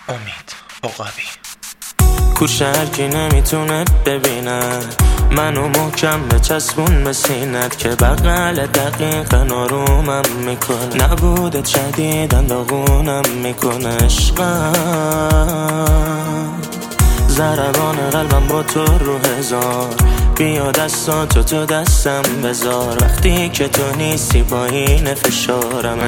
امید عقابی. کوشرکی نمیتونه ببینه منو محکم به چسبون به سینت که بغل دقیقا آرومم میکنه، نبودت شدیدن داغونم میکنه. عشقم ضربان قلبم با تو رو هزار، بیا دستاتو تو دستم بذار، وقتی که تو نیستی پایین فشارم.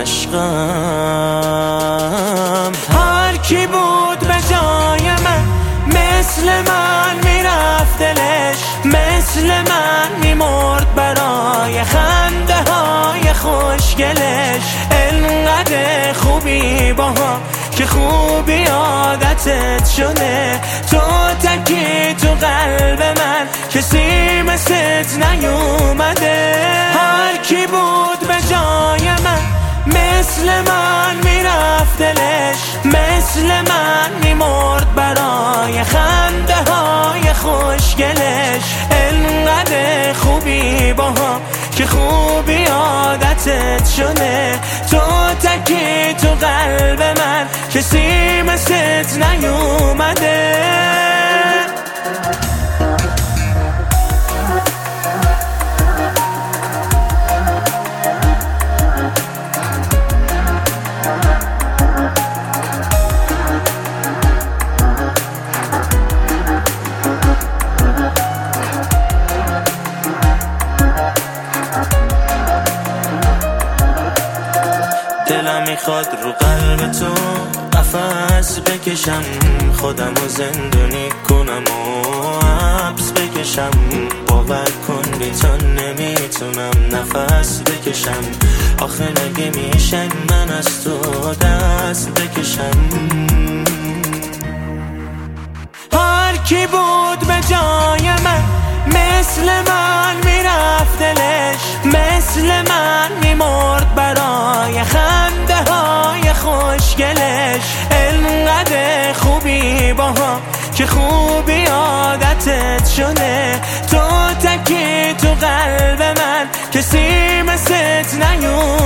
عشقم هر کی بود به جای من مثل من میرفت دلش، مثل من میمرد برای خنده های خوشگلش. انقدر خوبی با هم که خوبی عادتت شده، تو تکی تو قلب من کسی مثلت نیومده. هر کی بود به جای من مثل من میرفت دلش، مثل من میمرد برای خنده های خوشگلش. انقدر خوبی با هم که خوبی عادتت شده، تو تکی تو قلب من کسی مثلت نیومده. دلم میخواد رو قلب تو قفس بکشم، خودم رو زندانی کنم و حبس بکشم. باور کن بی تو نمیتونم نفس بکشم، آخه نگه میشه من از تو دست بکشم. هر کی بود به جای من مثل من میرفت دلش، مثل من میمرد برای خنده های خوشگلش. انقدر خوبی با هم که خوبی عادتت شده، تو تکی تو قلب من کسی مثلت نیومده.